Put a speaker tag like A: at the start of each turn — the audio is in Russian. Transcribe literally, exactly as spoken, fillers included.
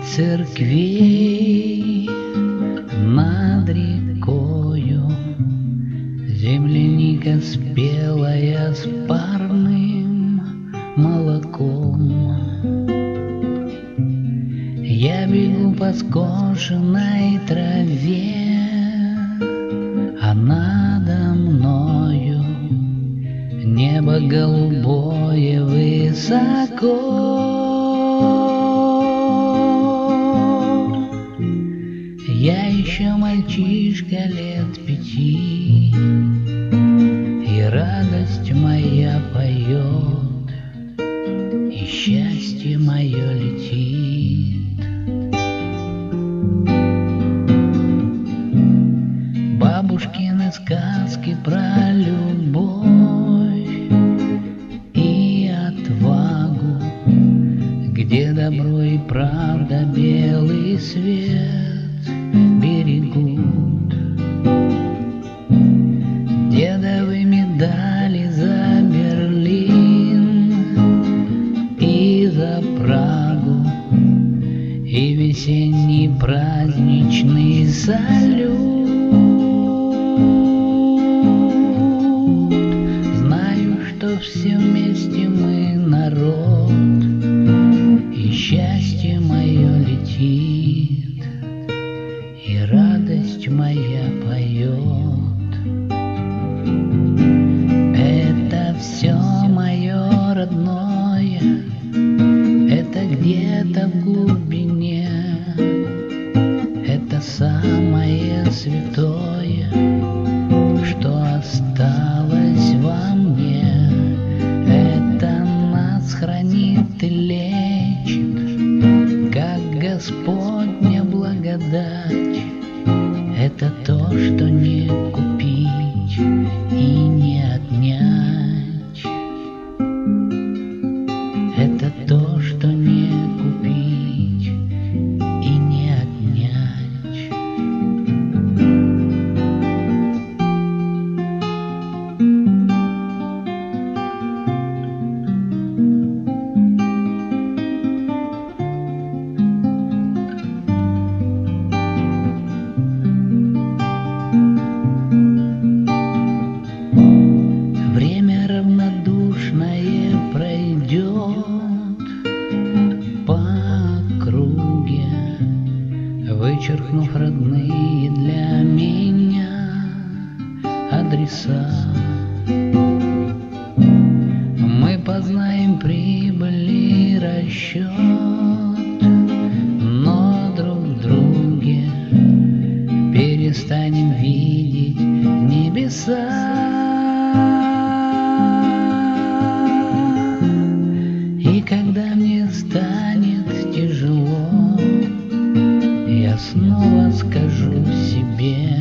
A: церквей над рекою, земляника спелая с парным молоком. Я бегу по скошенной траве, а надо мною небо голубое высоко. Я еще мальчишка лет пяти, и радость моя поет, и счастье мое летит. Бабушкины сказки про любовь и отвагу, где добро и правда белый свет берегут. Дедовы медали за Берлин и за Прагу, и весенний праздничный салют. Знаю, что все вместе мы народ, и счастье мое летит, и радость моя поет. Это все мое родное, это где-то в глубине, это самое святое, что осталось во мне. Это нас хранит и лечит, как Господня благодать. Это то, что не купить и не отнять. Это то, что не купить и не отнять. Время равнодушное пройдет по округе, вычеркнув родные для меня адреса. Мы познаем прибыль и расчет, но друг в друге перестанем видеть небеса. И когда мне станет тяжело, я снова скажу себе: